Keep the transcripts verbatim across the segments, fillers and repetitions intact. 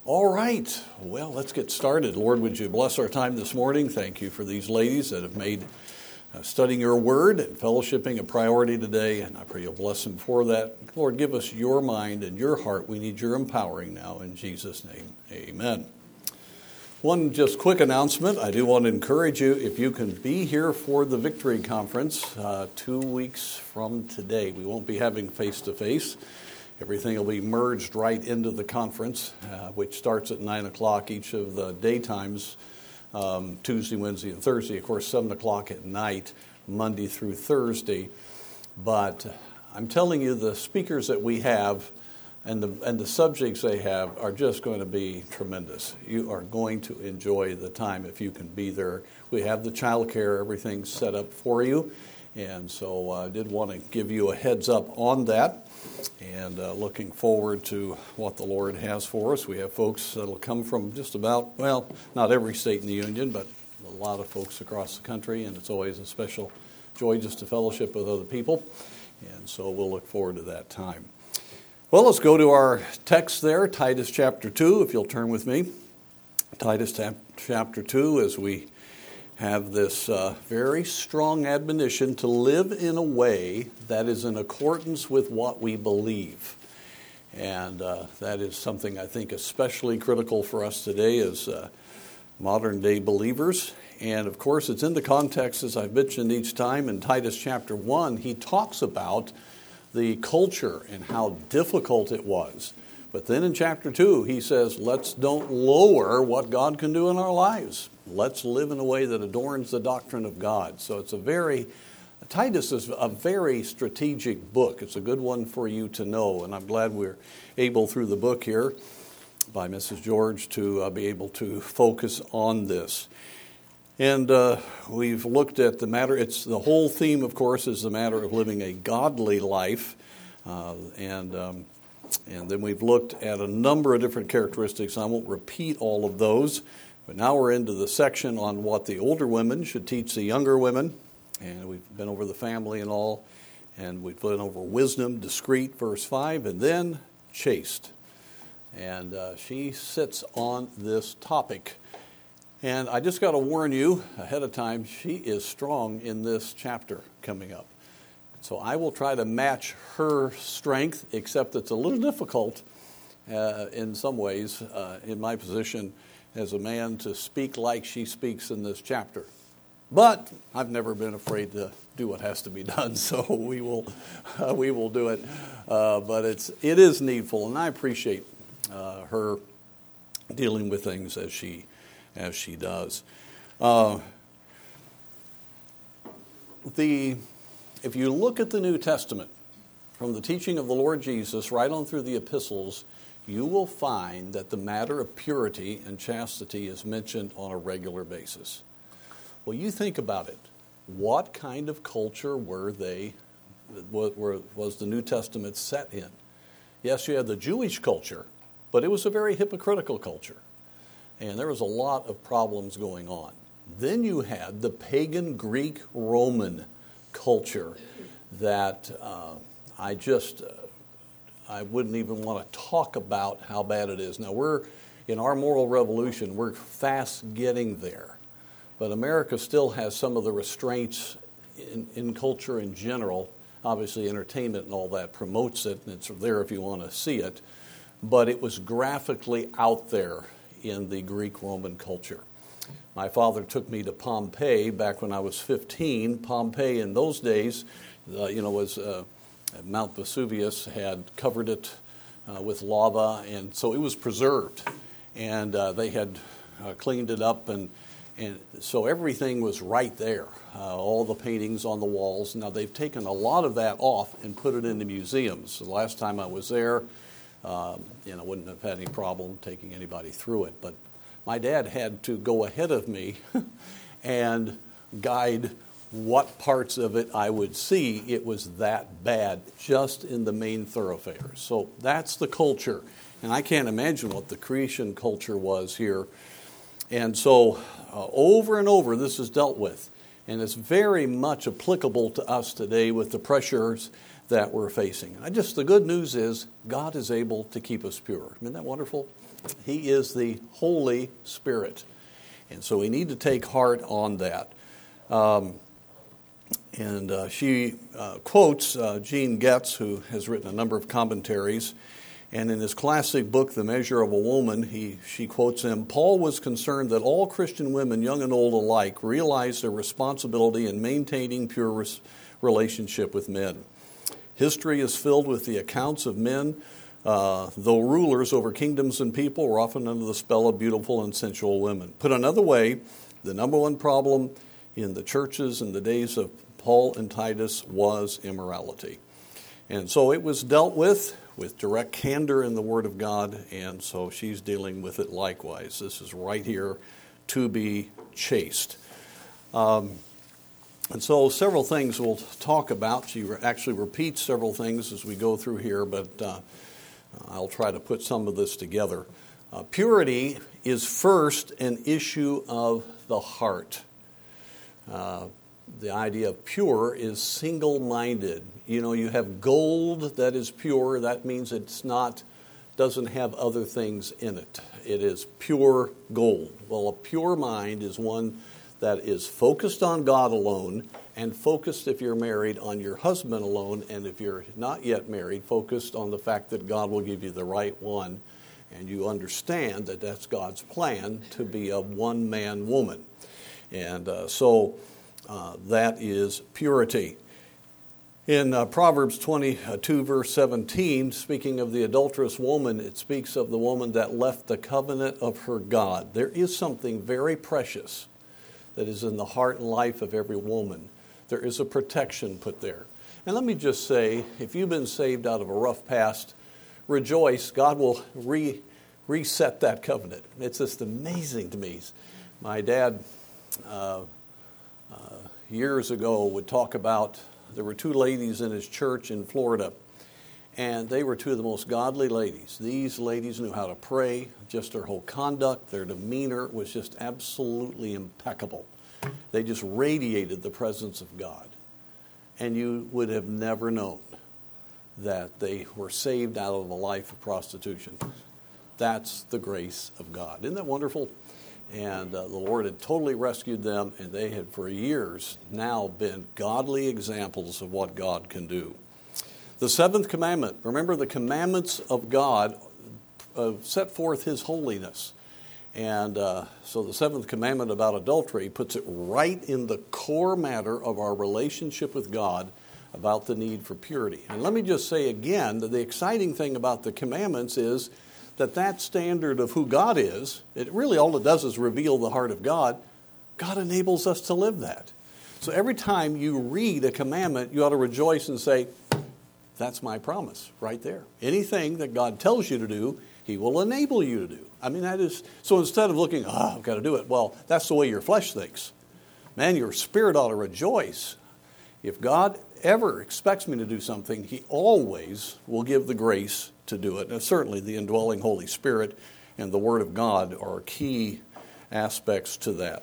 All right, well, let's get started. Lord, would you bless our time this morning? Thank you for these ladies that have made uh, studying your word and fellowshipping a priority today, and I pray you'll bless them for that. Lord, give us your mind and your heart. We need your empowering now in Jesus' name. Amen. One just quick announcement. I do want to encourage you, if you can be here for the Victory Conference uh, two weeks from today. We won't be having face-to-face. Everything will be merged right into the conference, uh, which starts at nine o'clock each of the daytimes, um, Tuesday, Wednesday, and Thursday. Of course, seven o'clock at night, Monday through Thursday. But I'm telling you, the speakers that we have and the, and the subjects they have are just going to be tremendous. You are going to enjoy the time if you can be there. We have the child care, everything set up for you. And so I uh, did want to give you a heads up on that. And uh, looking forward to what the Lord has for us. We have folks that will come from just about, well, not every state in the Union, but a lot of folks across the country. And it's always a special joy just to fellowship with other people. And so we'll look forward to that time. Well, let's go to our text there, Titus chapter two, if you'll turn with me. Titus chapter two, as we have this uh, very strong admonition to live in a way that is in accordance with what we believe. And uh, that is something I think especially critical for us today as uh, modern day believers. And of course, it's in the context, as I've mentioned each time, in Titus chapter one, he talks about the culture and how difficult it was. But then in chapter two, he says, let's don't lower what God can do in our lives. Let's live in a way that adorns the doctrine of God. So it's a very, Titus is a very strategic book. It's a good one for you to know. And I'm glad we're able through the book here by Missus George to uh, be able to focus on this. And uh, we've looked at the matter. It's the whole theme, of course, is the matter of living a godly life. Uh, and um, and then we've looked at a number of different characteristics. I won't repeat all of those. But now we're into the section on what the older women should teach the younger women. And we've been over the family and all. And we've been over wisdom, discreet, verse five, and then chaste. And uh, she sits on this topic. And I just got to warn you ahead of time, she is strong in this chapter coming up. So I will try to match her strength, except it's a little difficult uh, in some ways uh, in my position as a man to speak like she speaks in this chapter. But I've never been afraid to do what has to be done, so we will uh, we will do it. Uh, but it's it is needful, and I appreciate uh, her dealing with things as she as she does. Uh, the if you look at the New Testament, from the teaching of the Lord Jesus right on through the epistles, you will find that the matter of purity and chastity is mentioned on a regular basis. Well, you think about it. What kind of culture were they, was the New Testament set in? Yes, you had the Jewish culture, but it was a very hypocritical culture. And there was a lot of problems going on. Then you had the pagan Greek-Roman culture that uh, I just... Uh, I wouldn't even want to talk about how bad it is. Now, we're, in our moral revolution, we're fast getting there. But America still has some of the restraints in, in culture in general. Obviously, entertainment and all that promotes it, and it's there if you want to see it. But it was graphically out there in the Greek-Roman culture. My father took me to Pompeii back when I was fifteen. Pompeii in those days, uh, you know, was... Uh, Mount Vesuvius had covered it uh, with lava, and so it was preserved. And uh, they had uh, cleaned it up, and and so everything was right there. Uh, all the paintings on the walls. Now, they've taken a lot of that off and put it into museums. The last time I was there, um, you know, I wouldn't have had any problem taking anybody through it. But my dad had to go ahead of me and guide what parts of it I would see. It was that bad just in the main thoroughfares. So that's the culture. And I can't imagine what the Cretan culture was here. And so uh, over and over this is dealt with. And it's very much applicable to us today with the pressures that we're facing. And I just, the good news is God is able to keep us pure. Isn't that wonderful? He is the Holy Spirit. And so we need to take heart on that. Um, and uh, she uh, quotes uh, Gene Getz, who has written a number of commentaries. And in his classic book, The Measure of a Woman, he, she quotes him, Paul was concerned that all Christian women, young and old alike, realize their responsibility in maintaining pure res- relationship with men. History is filled with the accounts of men, uh, though rulers over kingdoms and people, were often under the spell of beautiful and sensual women. Put another way, the number one problem in the churches in the days of Paul and Titus was immorality. And so it was dealt with with direct candor in the Word of God, and so she's dealing with it likewise. This is right here, to be chaste. Um, and so several things we'll talk about. She re- actually repeats several things as we go through here, but uh, I'll try to put some of this together. Uh, purity is first an issue of the heart. Uh, The idea of pure is single-minded. You know, you have gold that is pure. That means it's not, doesn't have other things in it. It is pure gold. Well, a pure mind is one that is focused on God alone, and focused, if you're married, on your husband alone, and if you're not yet married, focused on the fact that God will give you the right one, and you understand that that's God's plan to be a one-man woman. And uh, so... Uh, that is purity. In uh, Proverbs twenty-two, verse seventeen, speaking of the adulterous woman, it speaks of the woman that left the covenant of her God. There is something very precious that is in the heart and life of every woman. There is a protection put there. And let me just say, if you've been saved out of a rough past, rejoice. God will re- reset that covenant. It's just amazing to me. My dad... Uh, Uh, years ago would talk about, there were two ladies in his church in Florida, and they were two of the most godly ladies. These ladies knew how to pray. Just their whole conduct, their demeanor was just absolutely impeccable. They just radiated the presence of God. And you would have never known that they were saved out of a life of prostitution. That's the grace of God. Isn't that wonderful? And uh, the Lord had totally rescued them, and they had for years now been godly examples of what God can do. The seventh commandment, remember the commandments of God uh, set forth His holiness. And uh, so the seventh commandment about adultery puts it right in the core matter of our relationship with God about the need for purity. And let me just say again that the exciting thing about the commandments is that that standard of who God is, it really all it does is reveal the heart of God. God enables us to live that. So every time you read a commandment, you ought to rejoice and say, that's my promise right there. Anything that God tells you to do, He will enable you to do. I mean, that is, so instead of looking, oh, I've got to do it, well, that's the way your flesh thinks. Man, your spirit ought to rejoice. If God ever expects me to do something, He always will give the grace to do it. And certainly the indwelling Holy Spirit and the Word of God are key aspects to that.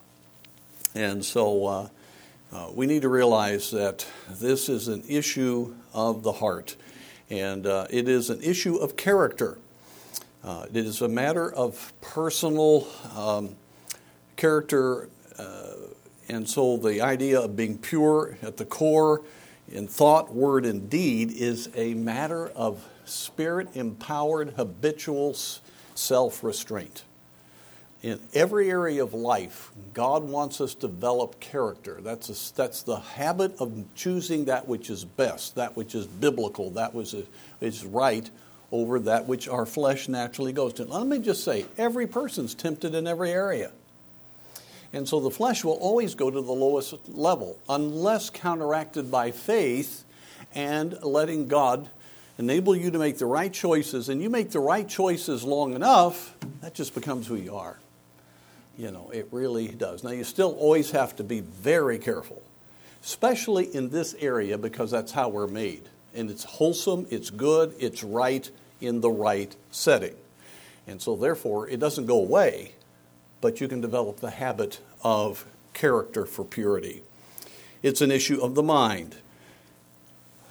And so uh, uh, we need to realize that this is an issue of the heart, and uh, it is an issue of character. Uh, it is a matter of personal um, character, uh, and so the idea of being pure at the core in thought, word, and deed is a matter of Spirit-empowered, habitual self-restraint. In every area of life, God wants us to develop character. That's a, that's the habit of choosing that which is best, that which is biblical, that which is right, over that which our flesh naturally goes to. Let me just say, every person's tempted in every area. And so the flesh will always go to the lowest level, unless counteracted by faith and letting God enable you to make the right choices. And you make the right choices long enough, that just becomes who you are. You know, it really does. Now, you still always have to be very careful, especially in this area, because that's how we're made. And it's wholesome, it's good, it's right in the right setting. And so, therefore, it doesn't go away, but you can develop the habit of character for purity. It's an issue of the mind.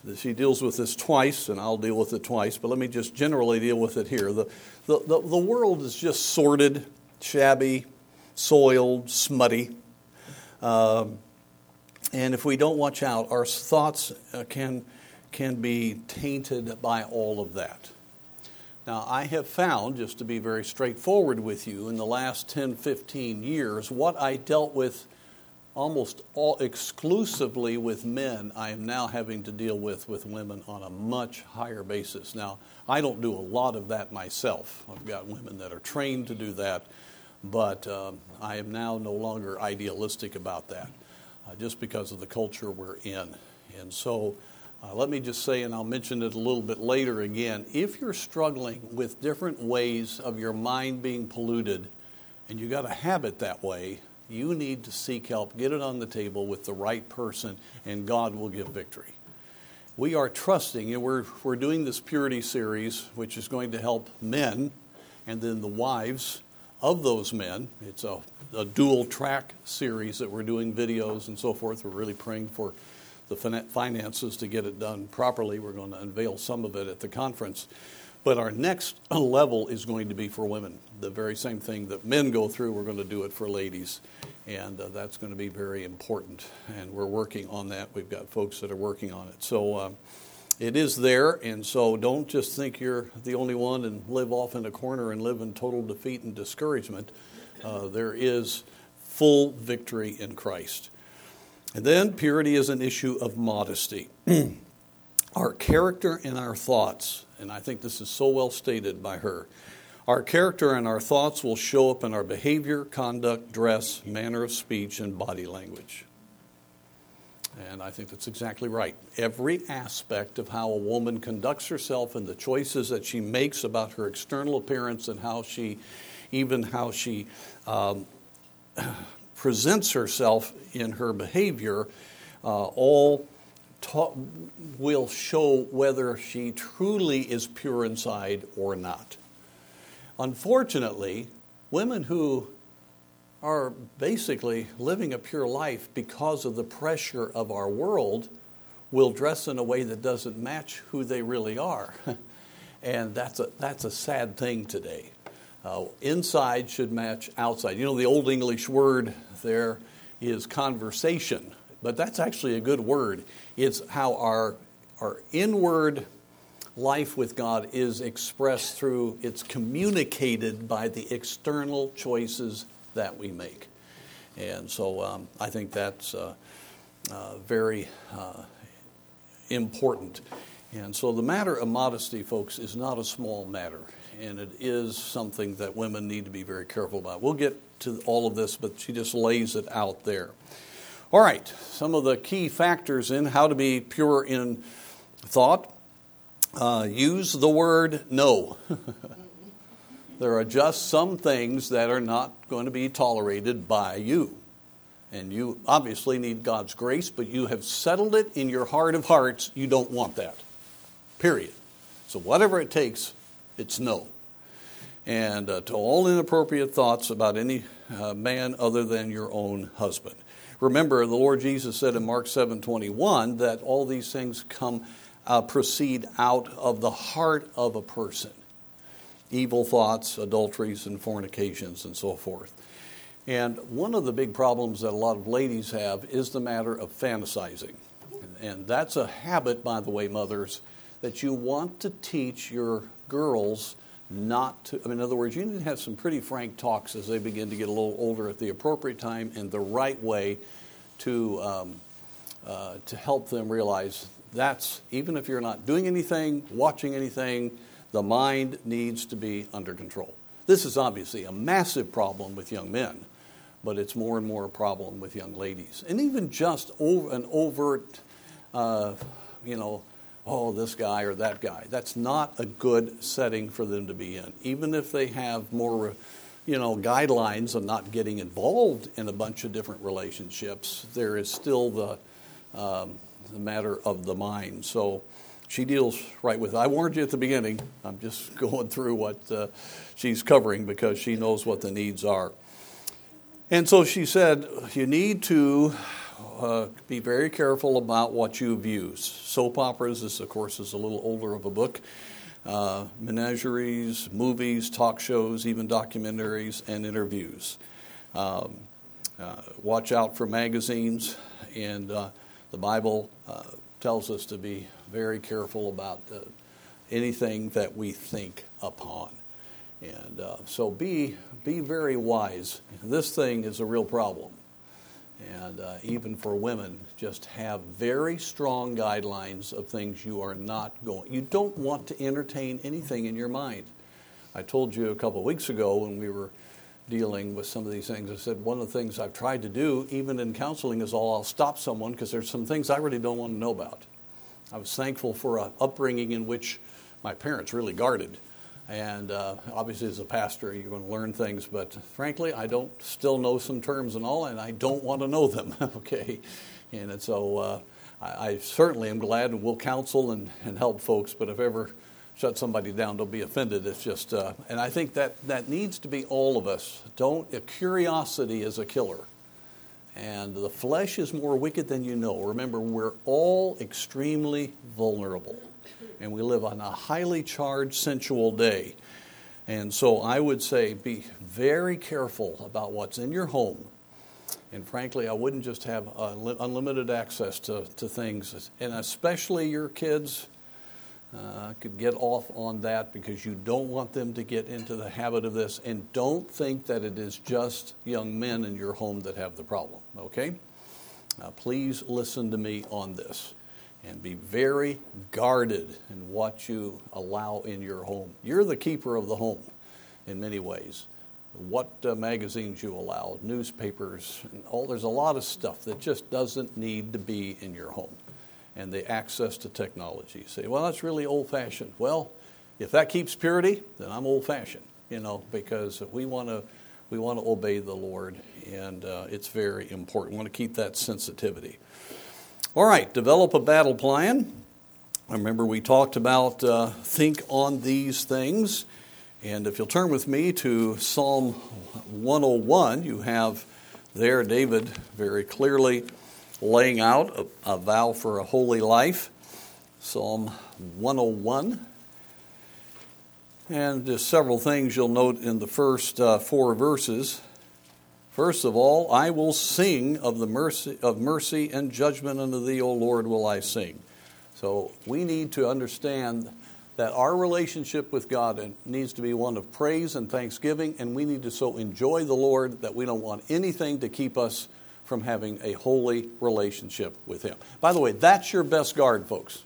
She deals with this twice, and I'll deal with it twice, but let me just generally deal with it here. The, the, the, the world is just sordid, shabby, soiled, smutty. Um, and if we don't watch out, our thoughts uh, can, can be tainted by all of that. Now, I have found, just to be very straightforward with you, in the last ten, fifteen years, what I dealt with almost all exclusively with men, I am now having to deal with with women on a much higher basis. Now, I don't do a lot of that myself. I've got women that are trained to do that, but um, I am now no longer idealistic about that, uh, just because of the culture we're in. And so, uh, let me just say, and I'll mention it a little bit later again, if you're struggling with different ways of your mind being polluted, and you got a habit that way, you need to seek help, get it on the table with the right person, and God will give victory. We are trusting, and we're, we're doing this purity series, which is going to help men and then the wives of those men. It's a, a dual track series that we're doing, videos and so forth. We're really praying for the finances to get it done properly. We're going to unveil some of it at the conference. But our next level is going to be for women. The very same thing that men go through, we're going to do it for ladies. And uh, that's going to be very important. And we're working on that. We've got folks that are working on it. So uh, it is there. And so don't just think you're the only one and live off in a corner and live in total defeat and discouragement. Uh, there is full victory in Christ. And then purity is an issue of modesty. Our character and our thoughts, and I think this is so well stated by her, our character and our thoughts will show up in our behavior, conduct, dress, manner of speech, and body language. And I think that's exactly right. Every aspect of how a woman conducts herself and the choices that she makes about her external appearance and how she, even how she um, presents herself in her behavior, uh, all ta- will show whether she truly is pure inside or not. Unfortunately, women who are basically living a pure life because of the pressure of our world will dress in a way that doesn't match who they really are. And that's a, that's a sad thing today. Uh, inside should match outside. You know, the old English word there is conversation, but that's actually a good word. It's how our our inward life with God is expressed through, it's communicated by the external choices that we make. And so um, I think that's uh, uh, very uh, important. And so the matter of modesty, folks, is not a small matter. And it is something that women need to be very careful about. We'll get to all of this, but she just lays it out there. All right, some of the key factors in how to be pure in thought. Uh, use the word no. There are just some things that are not going to be tolerated by you. And you obviously need God's grace, but you have settled it in your heart of hearts. You don't want that. Period. So whatever it takes, it's no. And uh, to all inappropriate thoughts about any uh, man other than your own husband. Remember, the Lord Jesus said in Mark seven twenty-one that all these things come, uh, proceed out of the heart of a person. Evil thoughts, adulteries, and fornications, and so forth. And one of the big problems that a lot of ladies have is the matter of fantasizing. And that's a habit, by the way, mothers, that you want to teach your girls not to. I mean, in other words, you need to have some pretty frank talks as they begin to get a little older at the appropriate time and the right way to um, uh, to help them realize that's, even if you're not doing anything, watching anything, the mind needs to be under control. This is obviously a massive problem with young men, but it's more and more a problem with young ladies. And even just over an overt, uh, you know, oh, this guy or that guy. That's not a good setting for them to be in. Even if they have more, you know, guidelines of not getting involved in a bunch of different relationships, there is still the, um, the matter of the mind. So she deals right with it. I warned you at the beginning. I'm just going through what uh, she's covering because she knows what the needs are. And so she said, you need to uh, be very careful about what you view. Soap operas, this of course is a little older of a book. Uh, menageries, movies, talk shows, even documentaries and interviews. Um, uh, watch out for magazines, and uh, the Bible uh, tells us to be very careful about uh, anything that we think upon. And uh, so be be very wise. This thing is a real problem. And uh, even for women, just have very strong guidelines of things you are not going. You don't want to entertain anything in your mind. I told you a couple of weeks ago when we were dealing with some of these things, I said one of the things I've tried to do, even in counseling, is all I'll stop someone because there's some things I really don't want to know about. I was thankful for an upbringing in which my parents really guarded. And uh, obviously as a pastor, you're going to learn things, but frankly, I don't still know some terms and all, and I don't want to know them, okay? And so uh, I, I certainly am glad and will counsel and, and help folks, but if ever shut somebody down, don't be offended. It's just, uh, and I think that, that needs to be all of us. Don't, uh, curiosity is a killer. And the flesh is more wicked than you know. Remember, we're all extremely vulnerable. And we live on a highly charged, sensual day. And so I would say be very careful about what's in your home. And frankly, I wouldn't just have uh, unlimited access to, to things. And especially your kids uh, could get off on that because you don't want them to get into the habit of this. And don't think that it is just young men in your home that have the problem, okay? Now, please listen to me on this. And be very guarded in what you allow in your home. You're the keeper of the home in many ways. What uh, magazines you allow, newspapers, and all, there's a lot of stuff that just doesn't need to be in your home. And the access to technology. You say, well, that's really old-fashioned. Well, if that keeps purity, then I'm old-fashioned, you know, because we want to we want to obey the Lord, and uh, it's very important. We want to keep that sensitivity. All right, develop a battle plan. I remember we talked about uh, think on these things. And if you'll turn with me to Psalm one oh one, you have there David very clearly laying out a, a vow for a holy life. Psalm one oh one. And there's several things you'll note in the first uh, four verses. First of all, I will sing of the mercy of mercy and judgment unto thee, O Lord, will I sing. So we need to understand that our relationship with God needs to be one of praise and thanksgiving, and we need to so enjoy the Lord that we don't want anything to keep us from having a holy relationship with Him. By the way, that's your best guard, folks.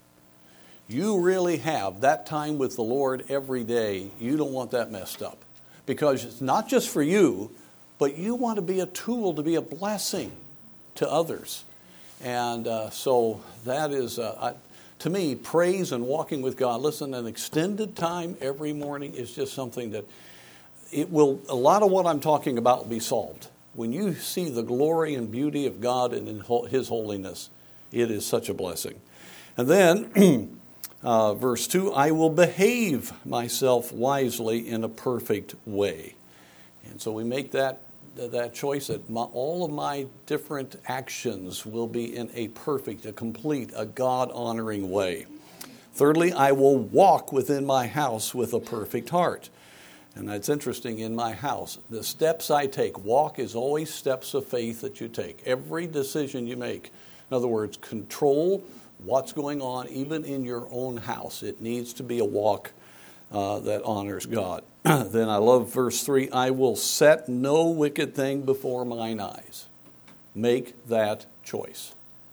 You really have that time with the Lord every day. You don't want that messed up, because it's not just for you, but you want to be a tool to be a blessing to others. And uh, so that is, uh, I, to me, praise and walking with God. Listen, an extended time every morning is just something that it will, a lot of what I'm talking about will be solved. When you see the glory and beauty of God and in His holiness, it is such a blessing. And then, uh, verse two, I will behave myself wisely in a perfect way. And so we make that that choice that my, all of my different actions will be in a perfect, a complete, a God-honoring way. Thirdly, I will walk within my house with a perfect heart. And that's interesting, in my house. The steps I take, walk is always steps of faith that you take. Every decision you make, in other words, control what's going on even in your own house. It needs to be a walk uh, that honors God. Then I love verse three, I will set no wicked thing before mine eyes. Make that choice.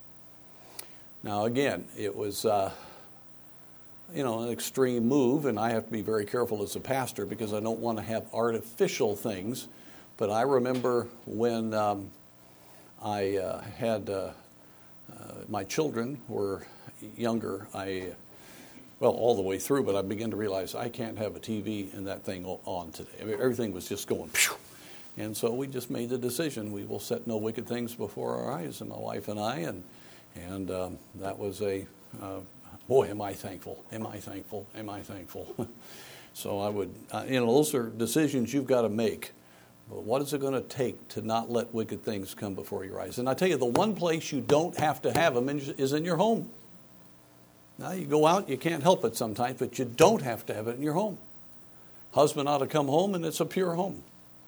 Now again, it was uh, you know, an extreme move, and I have to be very careful as a pastor because I don't want to have artificial things. But I remember when um, I uh, had uh, uh, my children were younger, I Well, all the way through, but I began to realize I can't have a T V and that thing on today. I mean, everything was just going, phew. And so we just made the decision. We will set no wicked things before our eyes, and my wife and I, and and um, that was a, uh, boy, am I thankful, am I thankful, am I thankful. So I would, uh, you know, those are decisions you've got to make. But what is it going to take to not let wicked things come before your eyes? And I tell you, the one place you don't have to have them is in your home. Now, you go out, you can't help it sometimes, but you don't have to have it in your home. Husband ought to come home, and it's a pure home.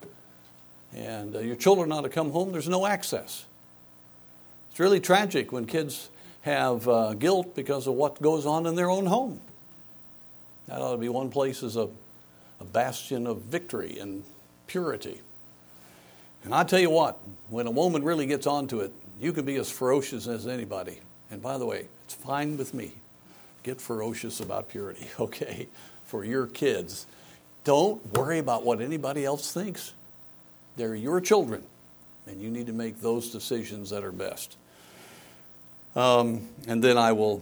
And uh, your children ought to come home, there's no access. It's really tragic when kids have uh, guilt because of what goes on in their own home. That ought to be one place as a, a bastion of victory and purity. And I tell you what, when a woman really gets onto it, you can be as ferocious as anybody. And by the way, it's fine with me. Get ferocious about purity, okay, for your kids. Don't worry about what anybody else thinks. They're your children, and you need to make those decisions that are best. Um, and then I will,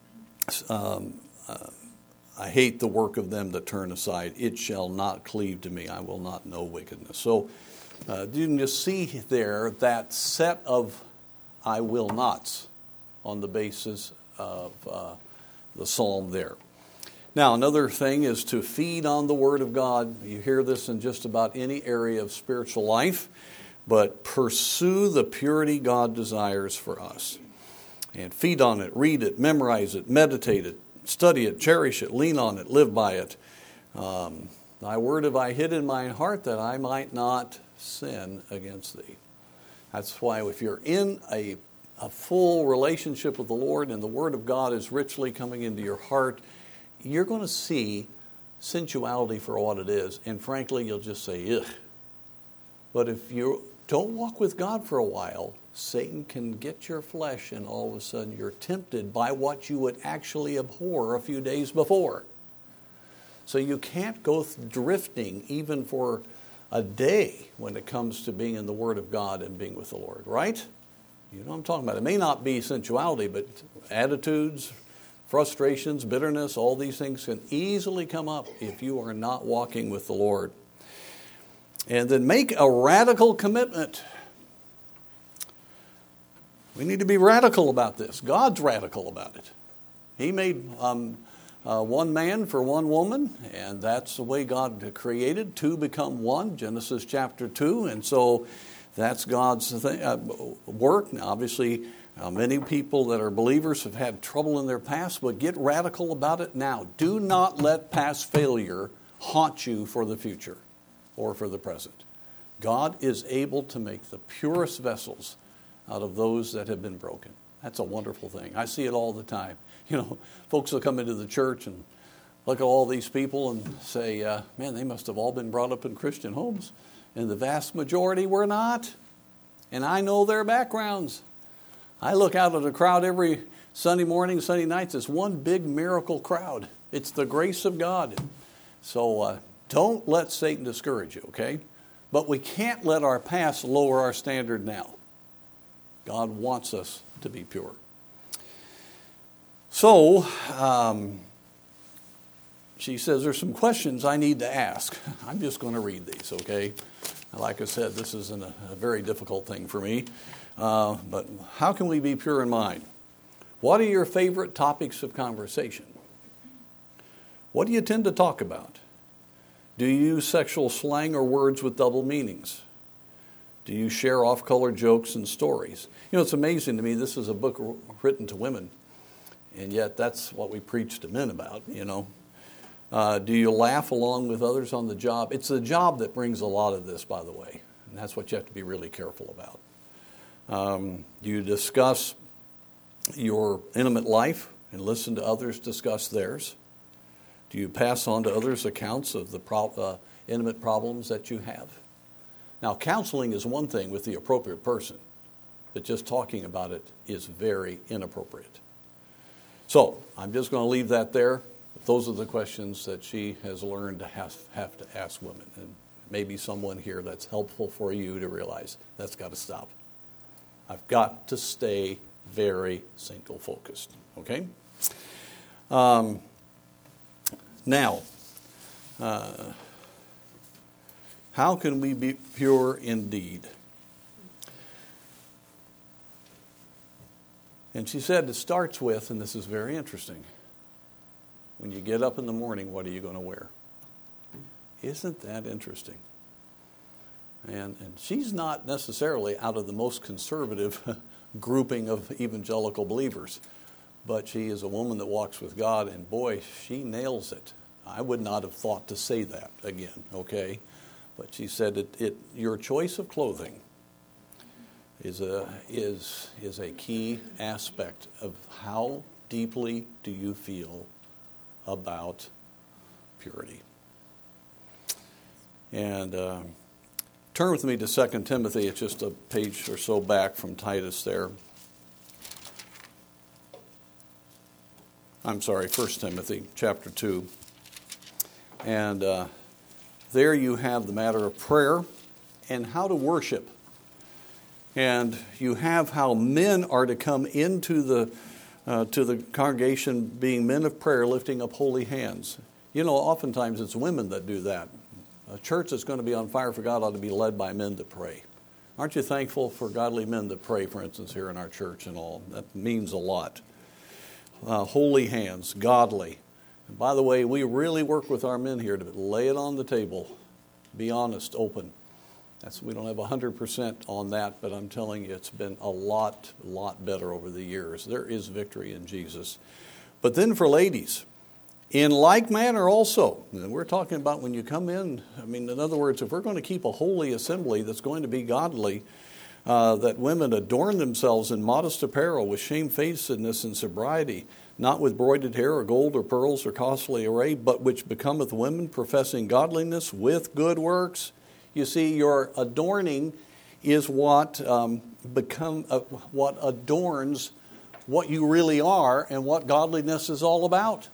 um, uh, I hate the work of them that turn aside. It shall not cleave to me. I will not know wickedness. So uh, you can just see there that set of I will nots on the basis of uh, the psalm there. Now, another thing is to feed on the Word of God. You hear this in just about any area of spiritual life, but pursue the purity God desires for us. And feed on it, read it, memorize it, meditate it, study it, cherish it, lean on it, live by it. Um, Thy word have I hid in my heart that I might not sin against thee. That's why if you're in a, a full relationship with the Lord and the Word of God is richly coming into your heart, you're going to see sensuality for what it is. And frankly, you'll just say, ugh. But if you don't walk with God for a while, Satan can get your flesh and all of a sudden you're tempted by what you would actually abhor a few days before. So you can't go drifting even for a day when it comes to being in the Word of God and being with the Lord, right? You know what I'm talking about. It may not be sensuality, but attitudes, frustrations, bitterness, all these things can easily come up if you are not walking with the Lord. And then make a radical commitment. We need to be radical about this. God's radical about it. He made um, uh, one man for one woman, and that's the way God created. Two become one, Genesis chapter two. And so that's God's thing, uh, work. Now, obviously, Uh, many people that are believers have had trouble in their past, but get radical about it now. Do not let past failure haunt you for the future or for the present. God is able to make the purest vessels out of those that have been broken. That's a wonderful thing. I see it all the time. You know, folks will come into the church and look at all these people and say, uh, man, they must have all been brought up in Christian homes. And the vast majority were not. And I know their backgrounds. I look out at a crowd every Sunday morning, Sunday nights. It's one big miracle crowd. It's the grace of God. So uh, don't let Satan discourage you, okay? But we can't let our past lower our standard now. God wants us to be pure. So, um, she says, there's some questions I need to ask. I'm just going to read these, okay? Like I said, this isn't a, a very difficult thing for me. Uh, but how can we be pure in mind? What are your favorite topics of conversation? What do you tend to talk about? Do you use sexual slang or words with double meanings? Do you share off-color jokes and stories? You know, it's amazing to me, this is a book written to women, and yet that's what we preach to men about, you know. Uh, do you laugh along with others on the job? It's the job that brings a lot of this, by the way, and that's what you have to be really careful about. Um, do you discuss your intimate life and listen to others discuss theirs? Do you pass on to others accounts of the pro- uh, intimate problems that you have? Now, counseling is one thing with the appropriate person, but just talking about it is very inappropriate. So, I'm just going to leave that there. Those are the questions that she has learned to have, have to ask women. And maybe someone here that's helpful for you to realize that's got to stop. I've got to stay very single focused. Okay? Um, now, uh, how can we be pure indeed? And she said it starts with, and this is very interesting, when you get up in the morning, what are you going to wear? Isn't that interesting? And, and she's not necessarily out of the most conservative grouping of evangelical believers, but she is a woman that walks with God, and boy, she nails it. I would not have thought to say that again, okay? But she said it, it your choice of clothing is a is is a key aspect of how deeply do you feel about purity. And uh, turn with me to Second Timothy. It's just a page or so back from Titus there. I'm sorry, First Timothy chapter two. And uh, there you have the matter of prayer and how to worship. And you have how men are to come into the uh, to the congregation being men of prayer, lifting up holy hands. You know, oftentimes it's women that do that. A church that's going to be on fire for God ought to be led by men that pray. Aren't you thankful for godly men that pray, for instance, here in our church and all? That means a lot. Uh, holy hands, godly. And by the way, we really work with our men here to lay it on the table, be honest, open. That's, we don't have one hundred percent on that, but I'm telling you, it's been a lot, lot better over the years. There is victory in Jesus. But then for ladies, in like manner also, and we're talking about when you come in, I mean, in other words, if we're going to keep a holy assembly that's going to be godly, uh, that women adorn themselves in modest apparel with shamefacedness and sobriety, not with broided hair or gold or pearls or costly array, but which becometh women professing godliness with good works. You see, your adorning is what um, become uh, what adorns what you really are and what godliness is all about.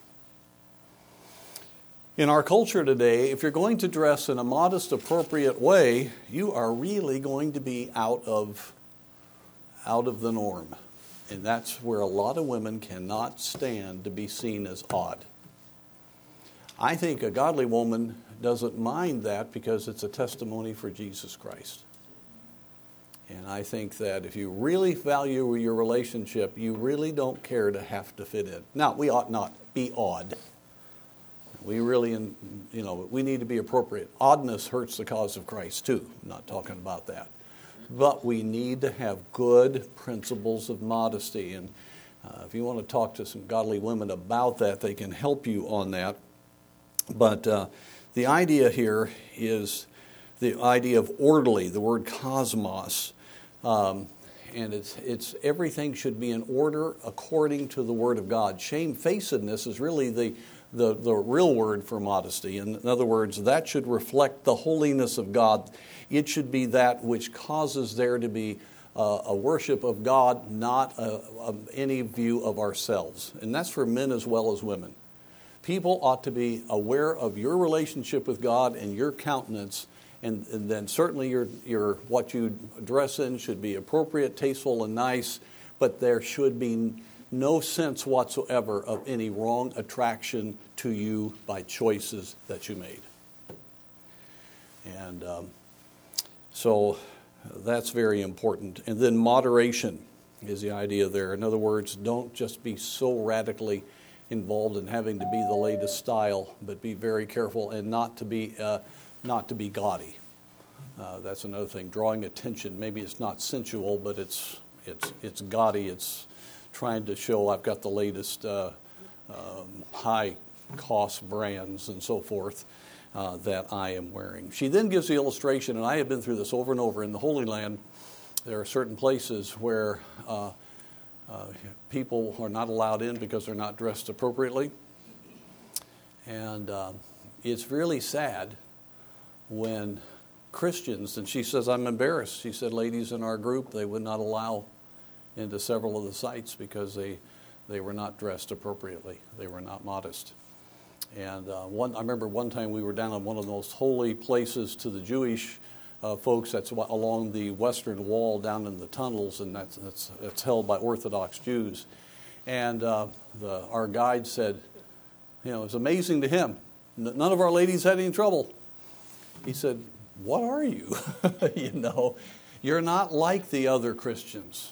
In our culture today, if you're going to dress in a modest, appropriate way, you are really going to be out of out of the norm. And that's where a lot of women cannot stand to be seen as odd. I think a godly woman doesn't mind that because it's a testimony for Jesus Christ. And I think that if you really value your relationship, you really don't care to have to fit in. Now, we ought not be odd. We really, you know, we need to be appropriate. Oddness hurts the cause of Christ too. I'm not talking about that. But we need to have good principles of modesty. And uh, if you want to talk to some godly women about that, they can help you on that. But uh, the idea here is the idea of orderly, the word cosmos. Um, and it's, it's everything should be in order according to the Word of God. Shamefacedness is really the, the, the real word for modesty. In other words, that should reflect the holiness of God. It should be that which causes there to be uh, a worship of God, not a, a, any view of ourselves. And that's for men as well as women. People ought to be aware of your relationship with God and your countenance, and, and then certainly your, your what you dress in should be appropriate, tasteful, and nice, but there should be no sense whatsoever of any wrong attraction to you by choices that you made. And um, so that's very important. And then moderation is the idea there. In other words, don't just be so radically involved in having to be the latest style, but be very careful and not to be uh, not to be gaudy. Uh, that's another thing. Drawing attention. Maybe it's not sensual, but it's it's it's gaudy. It's trying to show I've got the latest uh, um, high cost brands and so forth uh, that I am wearing. She then gives the illustration, and I have been through this over and over in the Holy Land. There are certain places where Uh, Uh, people are not allowed in because they're not dressed appropriately. And uh, it's really sad when Christians, and she says, I'm embarrassed. She said ladies in our group, they would not allow into several of the sites because they, they were not dressed appropriately. They were not modest. And uh, one, I remember one time we were down on one of the most holy places to the Jewish Uh, folks, that's along the western wall down in the tunnels, and that's that's, that's held by Orthodox Jews. And uh, the, our guide said, you know, it's amazing to him. N- none of our ladies had any trouble. He said, what are you? You know, you're not like the other Christians.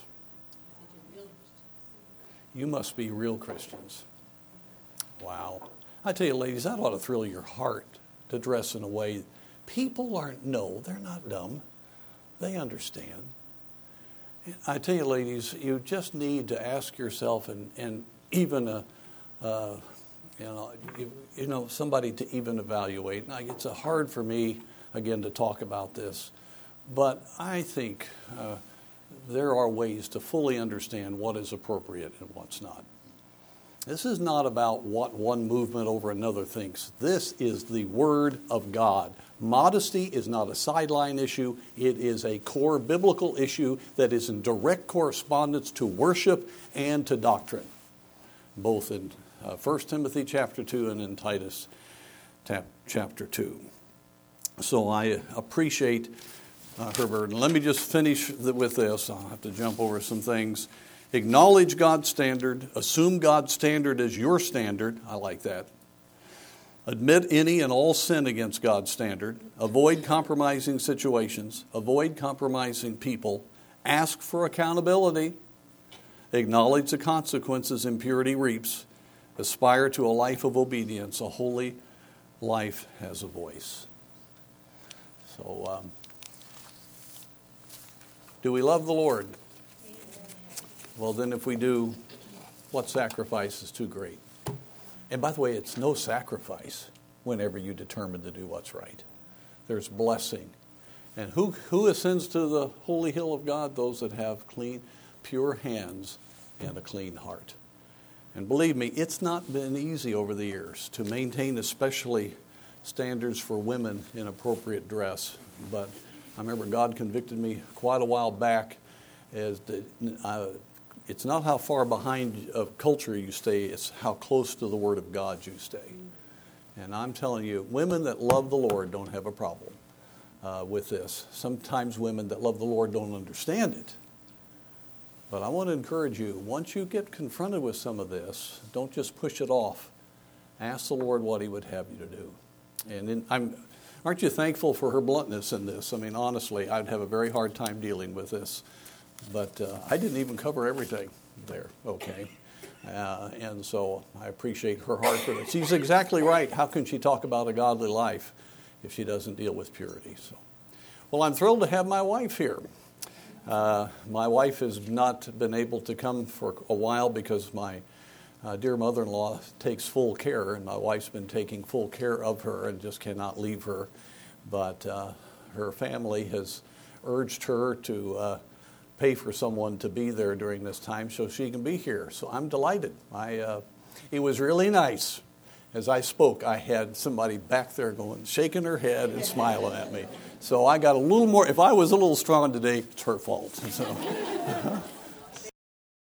You must be real Christians. Wow. I tell you, ladies, that ought to thrill your heart to dress in a way People aren't, no, they're not dumb. They understand. I tell you, ladies, you just need to ask yourself, and, and even a, uh, you know, you, you know, somebody to even evaluate. Now, it's uh, hard for me, again, to talk about this, but I think uh, there are ways to fully understand what is appropriate and what's not. This is not about what one movement over another thinks. This is the Word of God. Modesty is not a sideline issue. It is a core biblical issue that is in direct correspondence to worship and to doctrine, both in uh, First Timothy chapter two and in Titus tap, chapter two. So I appreciate uh, her burden. Let me just finish the, with this. I'll have to jump over some things. Acknowledge God's standard. Assume God's standard as your standard. I like that. Admit any and all sin against God's standard. Avoid compromising situations. Avoid compromising people. Ask for accountability. Acknowledge the consequences impurity reaps. Aspire to a life of obedience. A holy life has a voice. So, um, do we love the Lord? Well, then if we do, what sacrifice is too great? And by the way, it's no sacrifice whenever you determine to do what's right. There's blessing. And who who ascends to the holy hill of God? Those that have clean, pure hands and a clean heart. And believe me, it's not been easy over the years to maintain especially standards for women in appropriate dress. But I remember God convicted me quite a while back as the, uh, it's not how far behind of culture you stay, it's how close to the Word of God you stay. And I'm telling you, women that love the Lord don't have a problem uh, with this. Sometimes women that love the Lord don't understand it. But I want to encourage you, once you get confronted with some of this, don't just push it off. Ask the Lord what He would have you to do. And in, I'm, aren't you thankful for her bluntness in this? I mean, honestly, I'd have a very hard time dealing with this. But uh, I didn't even cover everything there, okay? Uh, and so I appreciate her heart for it. She's exactly right. How can she talk about a godly life if she doesn't deal with purity? So, well, I'm thrilled to have my wife here. Uh, my wife has not been able to come for a while because my uh, dear mother-in-law takes full care, and my wife's been taking full care of her and just cannot leave her. But uh, her family has urged her to uh, pay for someone to be there during this time so she can be here. So I'm delighted. I, uh, it was really nice. As I spoke, I had somebody back there going, shaking her head and smiling at me. So I got a little more, if I was a little strong today, it's her fault. So.